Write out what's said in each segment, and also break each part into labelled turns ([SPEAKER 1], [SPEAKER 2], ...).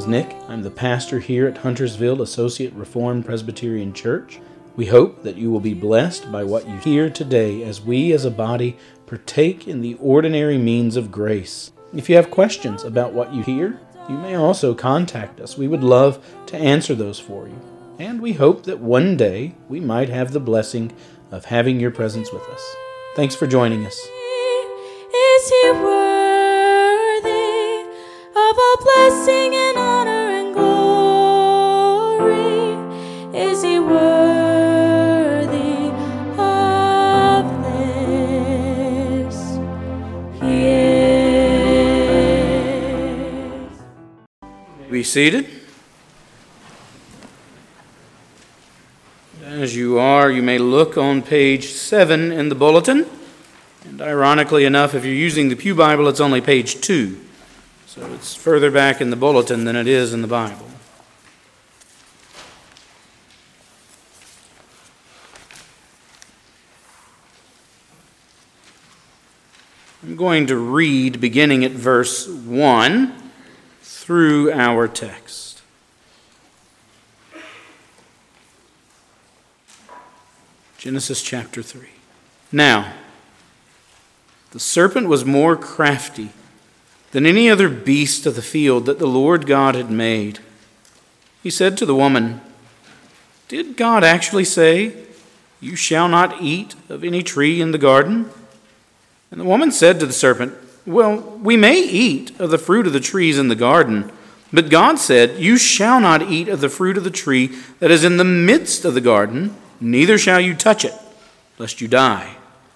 [SPEAKER 1] is Nick. I'm the pastor here at Huntersville Associate Reformed Presbyterian Church. We hope that you will be blessed by what you hear today as we as a body partake in the ordinary means of grace. If you have questions about what you hear, you may also contact us. We would love to answer those for you. And we hope that one day we might have the blessing of having your presence with us. Thanks for joining us.
[SPEAKER 2] Is He worthy of all blessing and honor and glory? Is He worthy of this? He is.
[SPEAKER 1] Be seated. As you are, you may look on page 7 in the bulletin. And ironically enough, if you're using the Pew Bible, it's only page 2. So it's further back in the bulletin than it is in the Bible. I'm going to read beginning at verse 1 through our text. Genesis chapter 3. Now, the serpent was more crafty than any other beast of the field that the Lord God had made. He said to the woman, "Did God actually say, 'You shall not eat of any tree in the garden'?" And the woman said to the serpent, "Well, we may eat of the fruit of the trees in the garden, but God said, 'You shall not eat of the fruit of the tree that is in the midst of the garden, neither shall you touch it, lest you die.'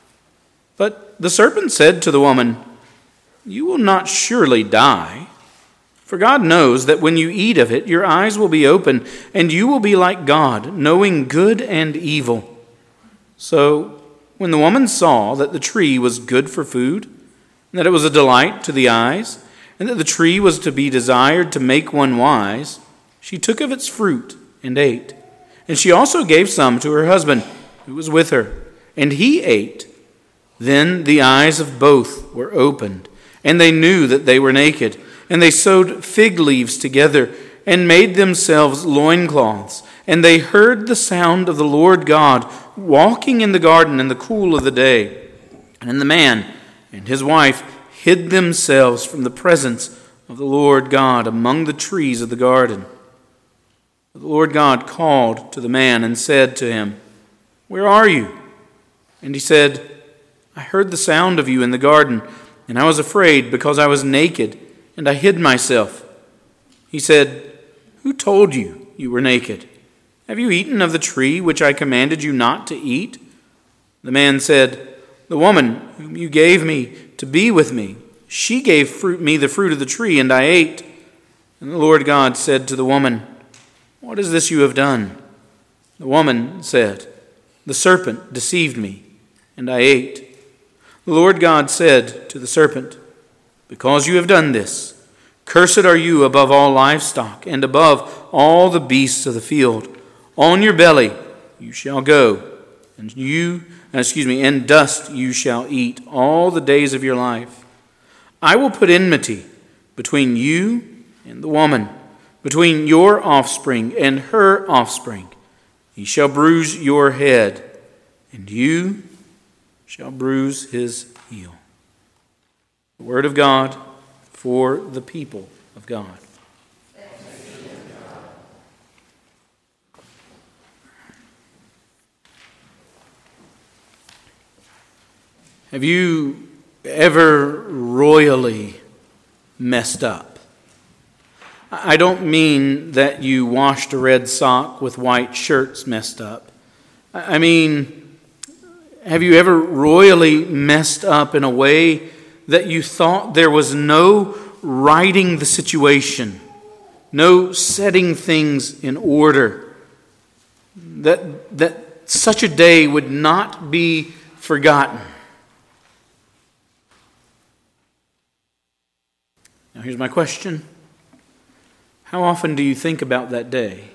[SPEAKER 1] But the serpent said to the woman, 'You will not surely die, for God knows that when you eat of it, your eyes will be open, and you will be like God, knowing good and evil.' So when the woman saw that the tree was good for food, and that it was a delight to the eyes, and that the tree was to be desired to make one wise, she took of its fruit and ate. And she also gave some to her husband, who was with her, and he ate. Then the eyes of both were opened, and they knew that they were naked. And they sewed fig leaves together, and made themselves loincloths. And they heard the sound of the Lord God walking in the garden in the cool of the day. And the man and his wife hid themselves from the presence of the Lord God among the trees of the garden. The Lord God called to the man and said to him, "Where are you?" And he said, "I heard the sound of you in the garden, and I was afraid because I was naked, and I hid myself." He said, "Who told you you were naked? Have you eaten of the tree which I commanded you not to eat?" The man said, "The woman whom you gave me to be with me, she gave me the fruit of the tree, and I ate." And the Lord God said to the woman, "What is this you have done?" The woman said, "The serpent deceived me, and I ate." The Lord God said to the serpent, "Because you have done this, cursed are you above all livestock, and above all the beasts of the field. On your belly you shall go, and dust you shall eat all the days of your life. I will put enmity between you and the woman, between your offspring and her offspring. He shall bruise your head, and you shall bruise his heel." The word of God for the people of God. Have you ever royally messed up? I don't mean that you washed a red sock with white shirts messed up. I mean, have you ever royally messed up in a way that you thought there was no righting the situation, no setting things in order, that such a day would not be forgotten? Now here's my question. How often do you think about that day?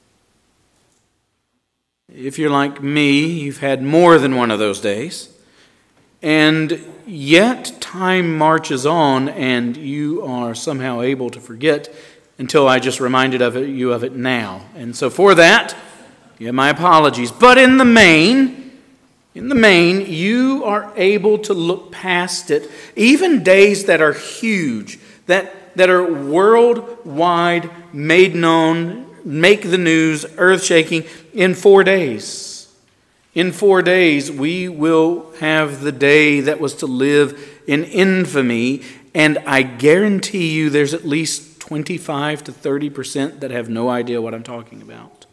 [SPEAKER 1] If you're like me, you've had more than one of those days. And yet time marches on and you are somehow able to forget until I just reminded you of it now. And so for that, you have my apologies. But in the main, you are able to look past it. Even days that are huge, that are worldwide, made known, make the news, earth-shaking, in 4 days. In 4 days, we will have the day that was to live in infamy, and I guarantee you there's at least 25 to 30% that have no idea what I'm talking about.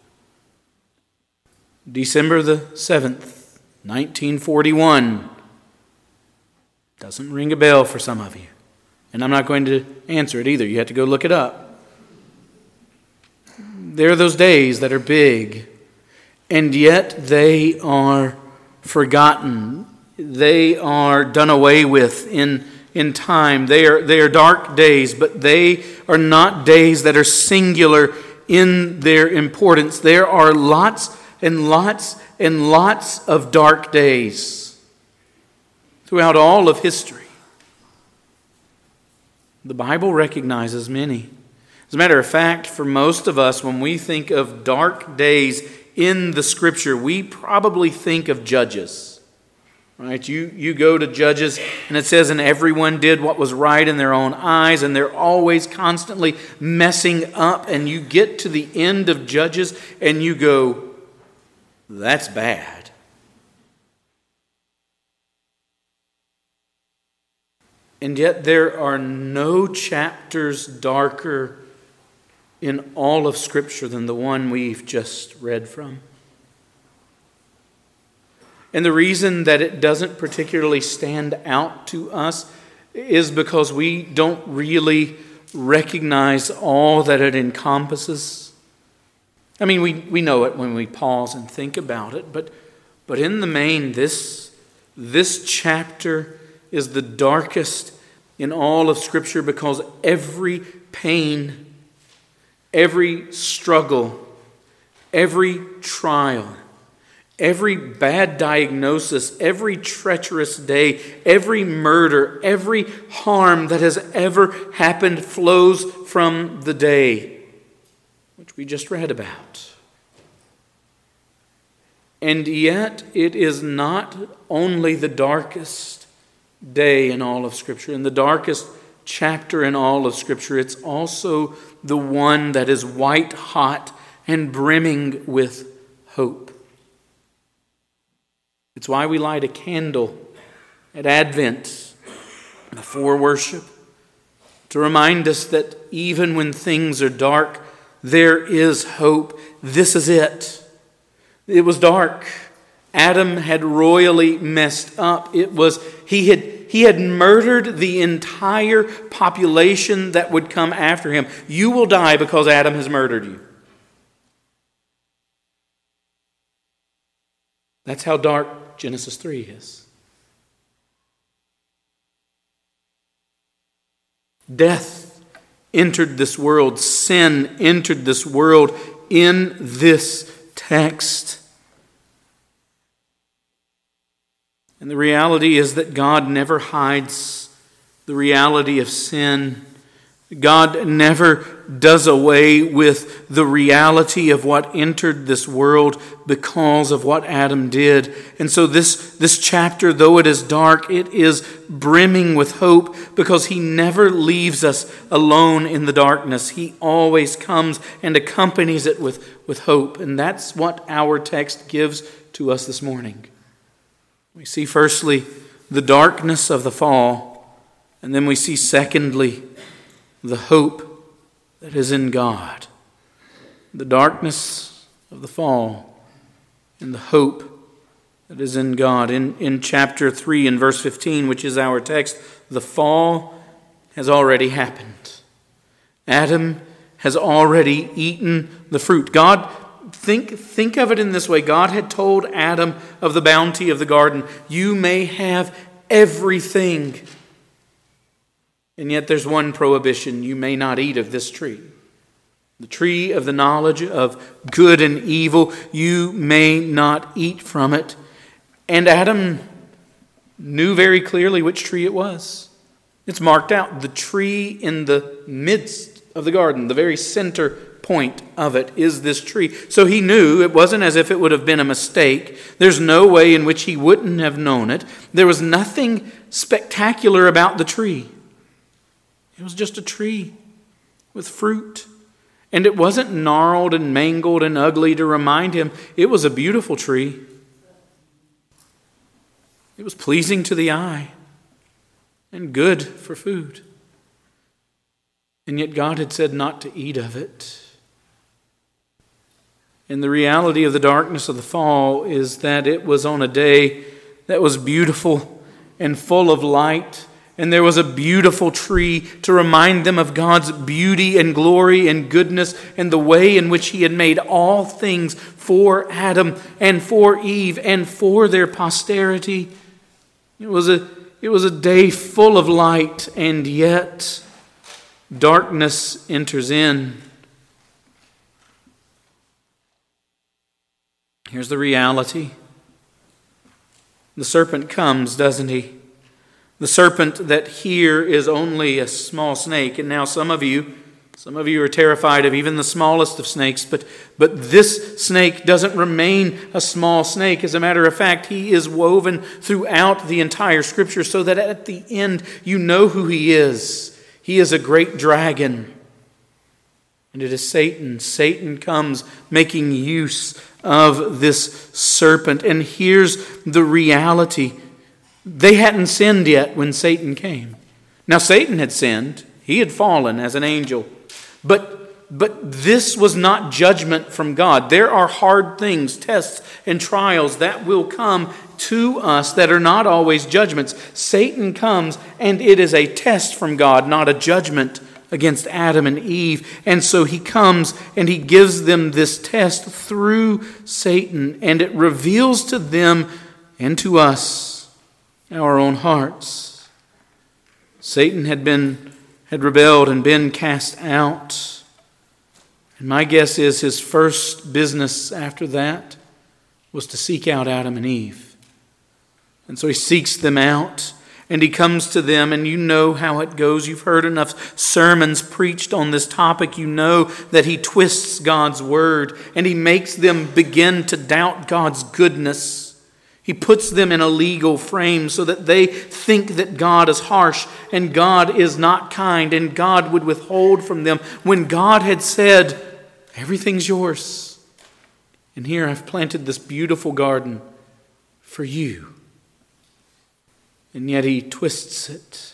[SPEAKER 1] December the 7th, 1941. Doesn't ring a bell for some of you. And I'm not going to answer it either. You have to go look it up. There are those days that are big, and yet they are forgotten. They are done away with in time. They are dark days, but they are not days that are singular in their importance. There are lots and lots and lots of dark days throughout all of history. The Bible recognizes many. As a matter of fact, for most of us, when we think of dark days in the Scripture, we probably think of Judges. Right? You go to Judges, and it says, and everyone did what was right in their own eyes, and they're always constantly messing up. And you get to the end of Judges, and you go, that's bad. And yet there are no chapters darker in all of Scripture than the one we've just read from. And the reason that it doesn't particularly stand out to us is because we don't really recognize all that it encompasses. I mean, we know it when we pause and think about it, but in the main, this chapter is the darkest in all of Scripture because every pain, every struggle, every trial, every bad diagnosis, every treacherous day, every murder, every harm that has ever happened flows from the day which we just read about. And yet it is not only the darkest day in all of Scripture, and the darkest chapter in all of Scripture, it's also the one that is white hot and brimming with hope. It's why we light a candle at Advent before worship, to remind us that even when things are dark, there is hope. This is it. It was dark. Adam had royally messed up. He had murdered the entire population that would come after him. You will die because Adam has murdered you. That's how dark Genesis 3 is. Death entered this world. Sin entered this world in this text. And the reality is that God never hides the reality of sin. God never does away with the reality of what entered this world because of what Adam did. And so this chapter, though it is dark, it is brimming with hope because He never leaves us alone in the darkness. He always comes and accompanies it with hope. And that's what our text gives to us this morning. We see firstly the darkness of the fall, and then we see secondly the hope that is in God. The darkness of the fall and the hope that is in God. In chapter 3 and verse 15, which is our text, the fall has already happened. Adam has already eaten the fruit. God, think of it in this way. God had told Adam of the bounty of the garden. You may have everything. And yet there's one prohibition. You may not eat of this tree. The tree of the knowledge of good and evil. You may not eat from it. And Adam knew very clearly which tree it was. It's marked out. The tree in the midst of the garden. The very center point of it is this tree. So he knew. It wasn't as if it would have been a mistake. There's no way in which he wouldn't have known it. There was nothing spectacular about the tree. It was just a tree with fruit. And it wasn't gnarled and mangled and ugly to remind him. It was a beautiful tree. It was pleasing to the eye and good for food. And yet God had said not to eat of it. And the reality of the darkness of the fall is that it was on a day that was beautiful and full of light. And there was a beautiful tree to remind them of God's beauty and glory and goodness and the way in which He had made all things for Adam and for Eve and for their posterity. It was a day full of light, and yet darkness enters in. Here's the reality. The serpent comes, doesn't he? The serpent that here is only a small snake. And now some of you are terrified of even the smallest of snakes, but this snake doesn't remain a small snake. As a matter of fact, he is woven throughout the entire Scripture so that at the end you know who he is. He is a great dragon. And it is Satan. Satan comes making use of this serpent. And here's the reality. They hadn't sinned yet when Satan came. Now Satan had sinned. He had fallen as an angel. But this was not judgment from God. There are hard things, tests and trials that will come to us that are not always judgments. Satan comes and it is a test from God, not a judgment against Adam and Eve. And so he comes and he gives them this test through Satan, and it reveals to them and to us our own hearts. Satan had rebelled and been cast out. And my guess is his first business after that was to seek out Adam and Eve. And so he seeks them out. And he comes to them, and you know how it goes. You've heard enough sermons preached on this topic. You know that he twists God's word, and he makes them begin to doubt God's goodness. He puts them in a legal frame so that they think that God is harsh and God is not kind and God would withhold from them when God had said, everything's yours. And here I've planted this beautiful garden for you. And yet he twists it.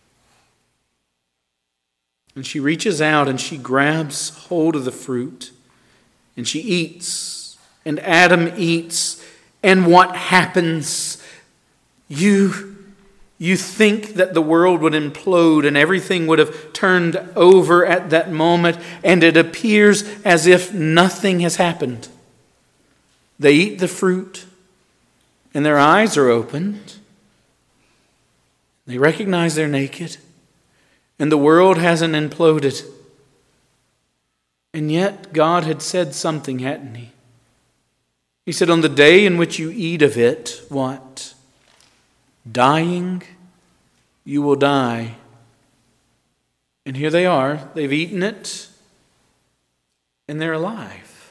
[SPEAKER 1] And she reaches out and she grabs hold of the fruit. And she eats. And Adam eats. And what happens? You think that the world would implode and everything would have turned over at that moment. And it appears as if nothing has happened. They eat the fruit. And their eyes are opened. They recognize they're naked, and the world hasn't imploded. And yet God had said something, hadn't he? He said, on the day in which you eat of it, what? Dying, you will die. And here they are. They've eaten it, and they're alive.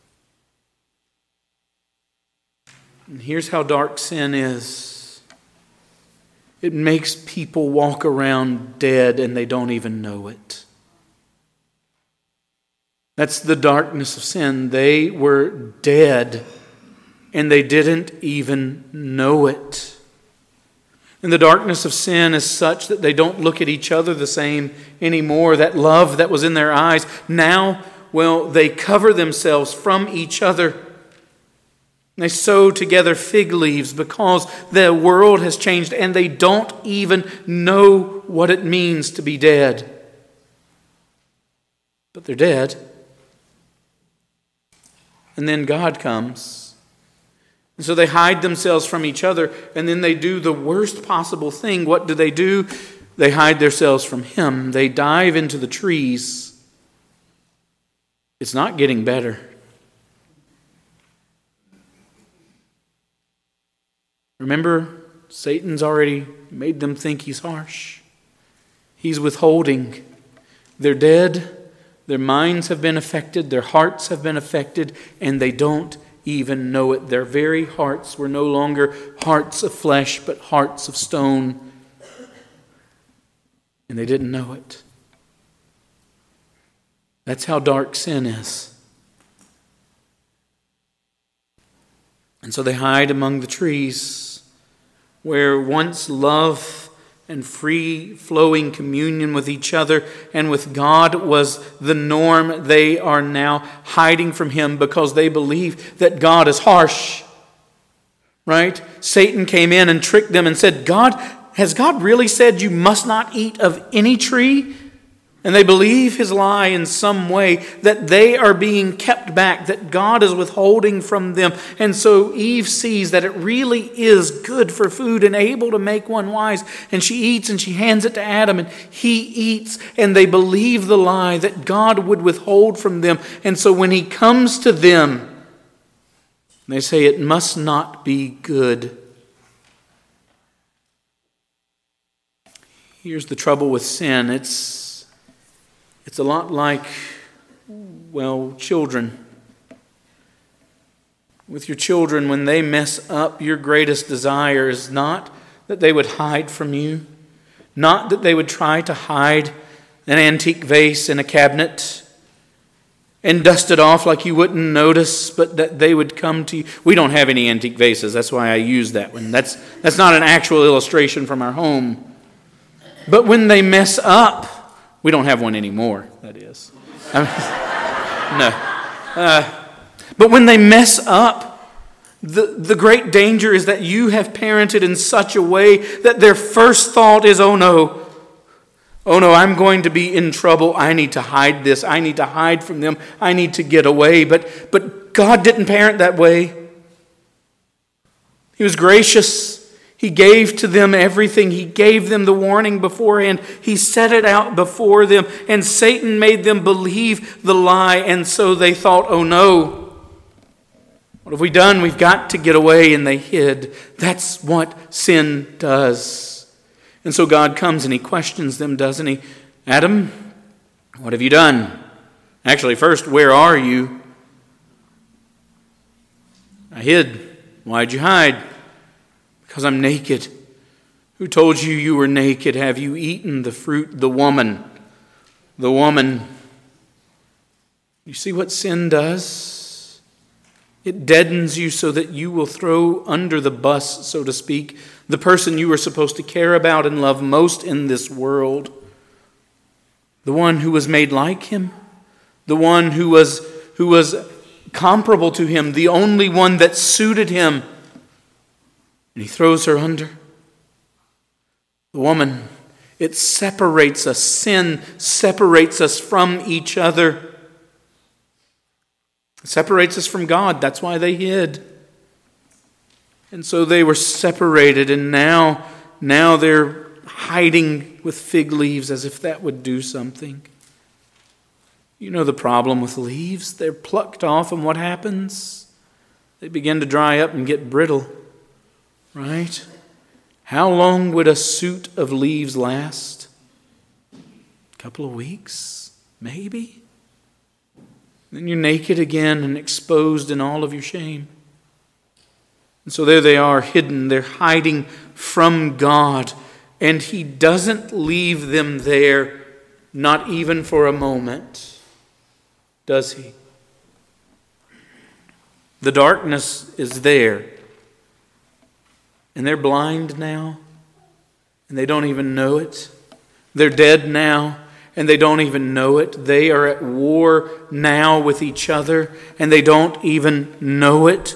[SPEAKER 1] And here's how dark sin is. It makes people walk around dead and they don't even know it. That's the darkness of sin. They were dead and they didn't even know it. And the darkness of sin is such that they don't look at each other the same anymore. That love that was in their eyes, now, well, they cover themselves from each other. They sew together fig leaves because the world has changed and they don't even know what it means to be dead. But they're dead. And then God comes. And so they hide themselves from each other, and then they do the worst possible thing. What do? They hide themselves from Him. They dive into the trees. It's not getting better. Remember, Satan's already made them think he's harsh. He's withholding. They're dead. Their minds have been affected. Their hearts have been affected. And they don't even know it. Their very hearts were no longer hearts of flesh, but hearts of stone. And they didn't know it. That's how dark sin is. And so they hide among the trees, where once love and free-flowing communion with each other and with God was the norm. They are now hiding from Him because they believe that God is harsh. Right? Satan came in and tricked them and said, has God really said you must not eat of any tree? And they believe his lie in some way, that they are being kept back, that God is withholding from them. And so Eve sees that it really is good for food and able to make one wise. And she eats and she hands it to Adam and he eats. And they believe the lie that God would withhold from them. And so when He comes to them, they say it must not be good. Here's the trouble with sin. It's a lot like, children. With your children, when they mess up, your greatest desire is not that they would hide from you, not that they would try to hide an antique vase in a cabinet and dust it off like you wouldn't notice, but that they would come to you. We don't have any antique vases. That's why I use that one. That's not an actual illustration from our home. But when they mess up, we don't have one anymore, that is. No. But when they mess up, the great danger is that you have parented in such a way that their first thought is, oh no, I'm going to be in trouble. I need to hide this. I need to hide from them. I need to get away. But God didn't parent that way. He was gracious. He gave to them everything. He gave them the warning beforehand. He set it out before them. And Satan made them believe the lie. And so they thought, oh no, what have we done? We've got to get away. And they hid. That's what sin does. And so God comes and He questions them, doesn't He? Adam, what have you done? Actually, first, where are you? I hid. Why'd you hide? Because I'm naked. Who told you you were naked? Have you eaten the fruit? The woman. You see what sin does? It deadens you so that you will throw under the bus, so to speak, the person you were supposed to care about and love most in this world. The one who was made like Him. The one who was comparable to Him. The only one that suited Him. And He throws her under. The woman, it separates us. Sin separates us from each other. It separates us from God. That's why they hid. And so they were separated, and now they're hiding with fig leaves as if that would do something. You know the problem with leaves. They're plucked off, and what happens? They begin to dry up and get brittle. Right? How long would a suit of leaves last? A couple of weeks, maybe? Then you're naked again and exposed in all of your shame. And so there they are, hidden. They're hiding from God. And He doesn't leave them there, not even for a moment. Does He? The darkness is there. And they're blind now, and they don't even know it. They're dead now, and they don't even know it. They are at war now with each other, and they don't even know it.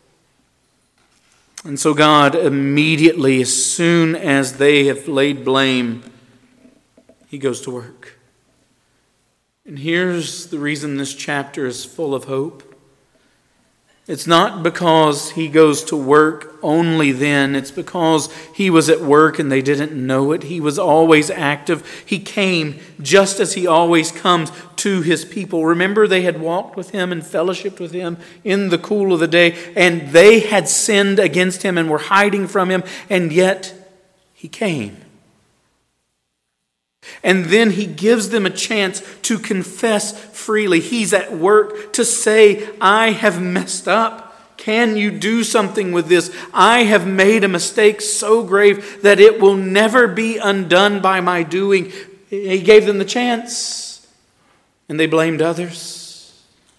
[SPEAKER 1] And so God immediately, as soon as they have laid blame, He goes to work. And here's the reason this chapter is full of hope. It's not because He goes to work only then. It's because He was at work and they didn't know it. He was always active. He came just as He always comes to His people. Remember, they had walked with Him and fellowshiped with Him in the cool of the day, and they had sinned against Him and were hiding from Him, and yet He came. And then he gives them a chance to confess freely. He's at work to say, I have messed up. Can you do something with this? I have made a mistake so grave that it will never be undone by my doing. He gave them the chance, and they blamed others.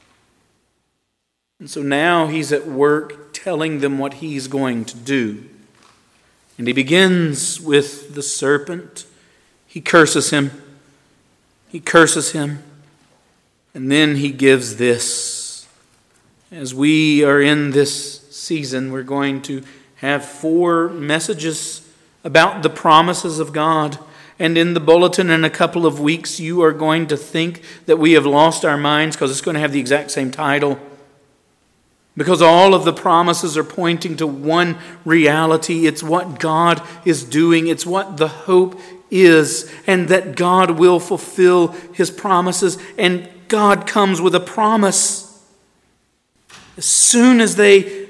[SPEAKER 1] And so now he's at work telling them what he's going to do. And he begins with the serpent. He curses him. He curses him. And then he gives this. As we are in this season, we're going to have 4 messages about the promises of God. And in the bulletin in a couple of weeks, you are going to think that we have lost our minds because it's going to have the exact same title. Because all of the promises are pointing to one reality. It's what God is doing. It's what the hope is. And that God will fulfill His promises. And God comes with a promise. As soon as they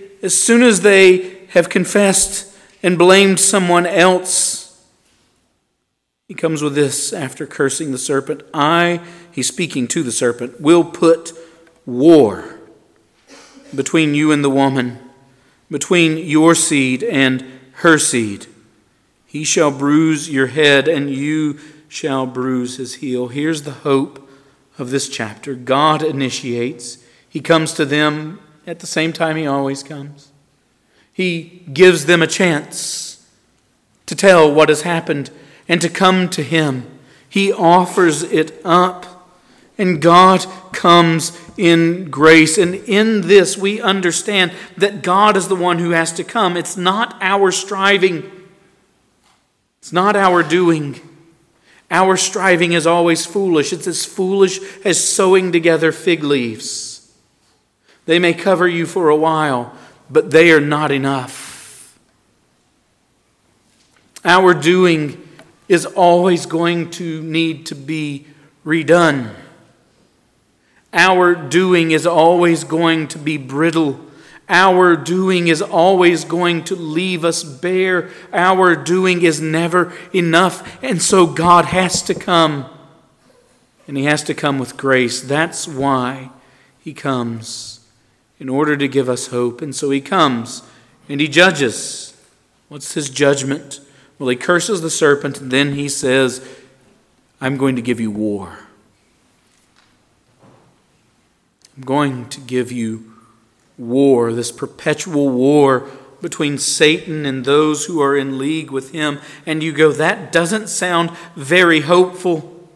[SPEAKER 1] have confessed and blamed someone else, He comes with this after cursing the serpent. He's speaking to the serpent, will put war between you and the woman, between your seed and her seed. He shall bruise your head, and you shall bruise his heel. Here's the hope of this chapter. God initiates. He comes to them at the same time he always comes. He gives them a chance to tell what has happened and to come to him. He offers it up. And God comes in grace. And in this we understand that God is the one who has to come. It's not our striving. It's not our doing. Our striving is always foolish. It's as foolish as sewing together fig leaves. They may cover you for a while, but they are not enough. Our doing is always going to need to be redone. Our doing is always going to be brittle. Our doing is always going to leave us bare. Our doing is never enough. And so God has to come. And He has to come with grace. That's why He comes, in order to give us hope. And so He comes and He judges. What's His judgment? Well, He curses the serpent, and then He says, I'm going to give you war. I'm going to give you war, this perpetual war between Satan and those who are in league with him. And you go, that doesn't sound very hopeful.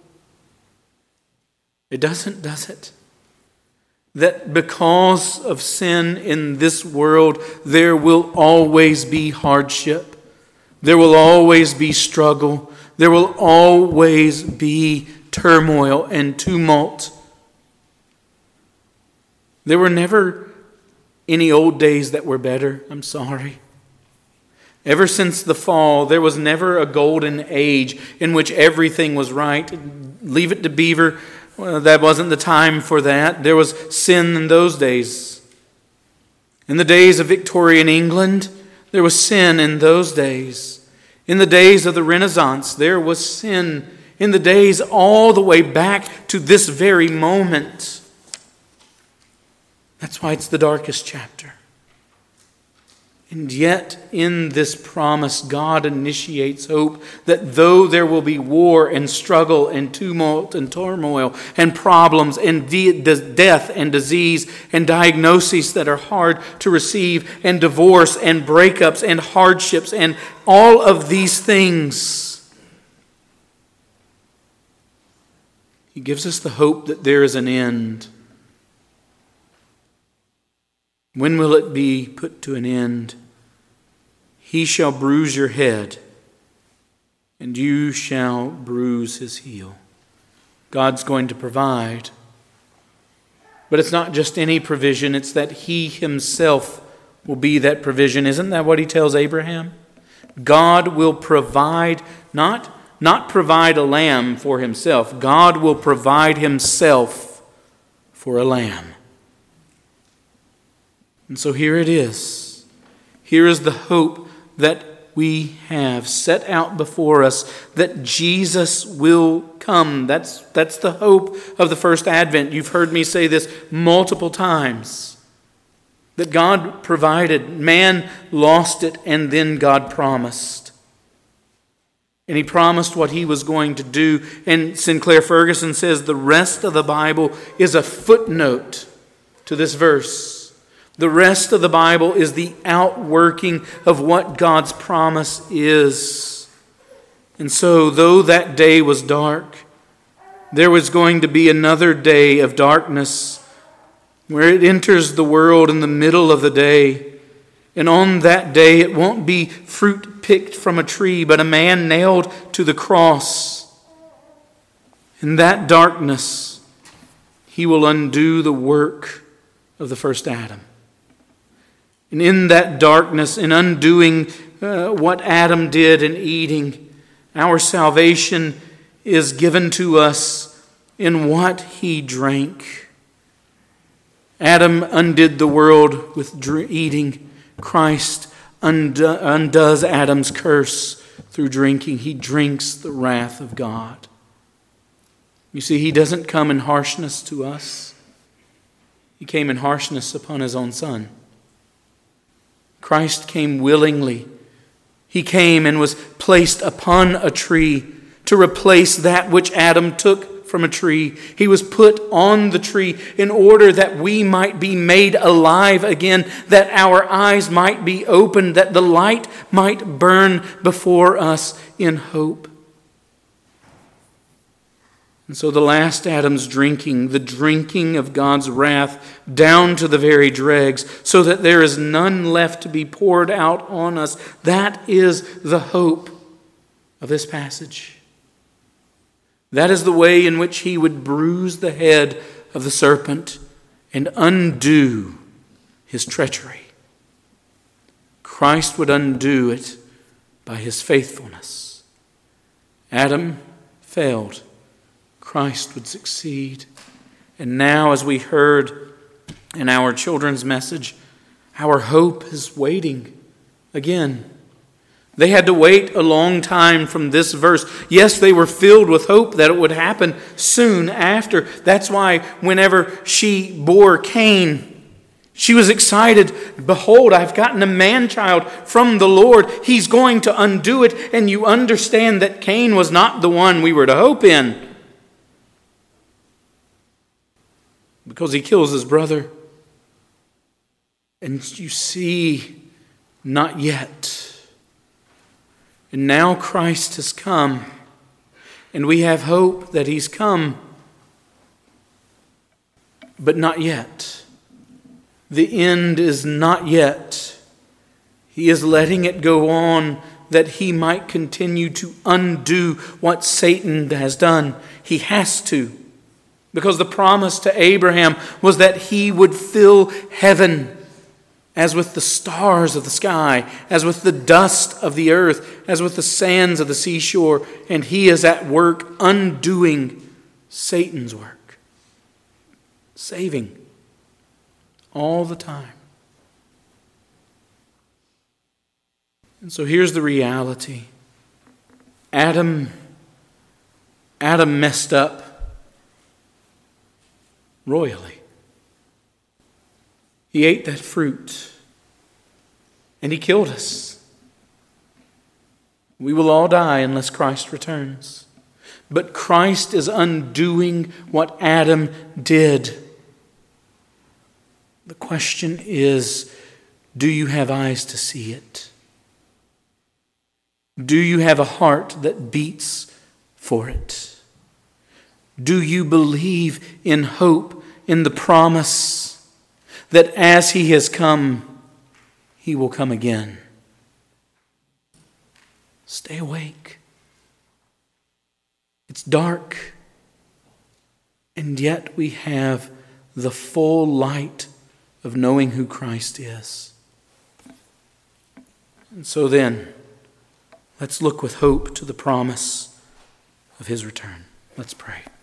[SPEAKER 1] It doesn't, does it? That because of sin in this world, there will always be hardship. There will always be struggle. There will always be turmoil and tumult. There were never any old days that were better. I'm sorry. Ever since the fall, there was never a golden age in which everything was right. Leave it to Beaver. Well, that wasn't the time for that. There was sin in those days. In the days of Victorian England, there was sin in those days. In the days of the Renaissance, there was sin. In the days all the way back to this very moment. That's why it's the darkest chapter. And yet, in this promise, God initiates hope that though there will be war and struggle and tumult and turmoil and problems and death and disease and diagnoses that are hard to receive and divorce and breakups and hardships and all of these things, He gives us the hope that there is an end. When will it be put to an end? He shall bruise your head, and you shall bruise his heel. God's going to provide. But it's not just any provision, it's that He Himself will be that provision. Isn't that what He tells Abraham? God will provide, not provide a lamb for Himself. God will provide Himself for a lamb. And so here it is. Here is the hope that we have set out before us, that Jesus will come. That's the hope of the first Advent. You've heard me say this multiple times. That God provided, man lost it, and then God promised. And he promised what he was going to do. And Sinclair Ferguson says the rest of the Bible is a footnote to this verse. The rest of the Bible is the outworking of what God's promise is. And so, though that day was dark, there was going to be another day of darkness where it enters the world in the middle of the day. And on that day, it won't be fruit picked from a tree, but a man nailed to the cross. In that darkness, he will undo the work of the first Adam. And in that darkness, in undoing what Adam did and eating, our salvation is given to us in what he drank. Adam undid the world with eating. Christ undoes Adam's curse through drinking. He drinks the wrath of God. You see, he doesn't come in harshness to us. He came in harshness upon his own Son. Christ came willingly. He came and was placed upon a tree to replace that which Adam took from a tree. He was put on the tree in order that we might be made alive again, that our eyes might be opened, that the light might burn before us in hope. And so the last Adam's drinking, the drinking of God's wrath down to the very dregs, so that there is none left to be poured out on us. That is the hope of this passage. That is the way in which he would bruise the head of the serpent and undo his treachery. Christ would undo it by his faithfulness. Adam failed. Christ would succeed. And now, as we heard in our children's message, our hope is waiting again. They had to wait a long time from this verse. Yes, they were filled with hope that it would happen soon after. That's why whenever she bore Cain, she was excited. Behold, I've gotten a man-child from the Lord. He's going to undo it. And you understand that Cain was not the one we were to hope in, because he kills his brother. And you see, not yet. And now Christ has come, and we have hope that he's come, but not yet. The end is not yet. He is letting it go on that he might continue to undo what Satan has done. He has to. Because the promise to Abraham was that he would fill heaven as with the stars of the sky, as with the dust of the earth, as with the sands of the seashore. And he is at work undoing Satan's work. Saving all the time. And so here's the reality. Adam messed up royally. He ate that fruit and he killed us. We will all die unless Christ returns. But Christ is undoing what Adam did. The question is, do you have eyes to see it? Do you have a heart that beats for it? Do you believe in hope, in the promise that as he has come, he will come again? Stay awake. It's dark, and yet we have the full light of knowing who Christ is. And so then, let's look with hope to the promise of his return. Let's pray.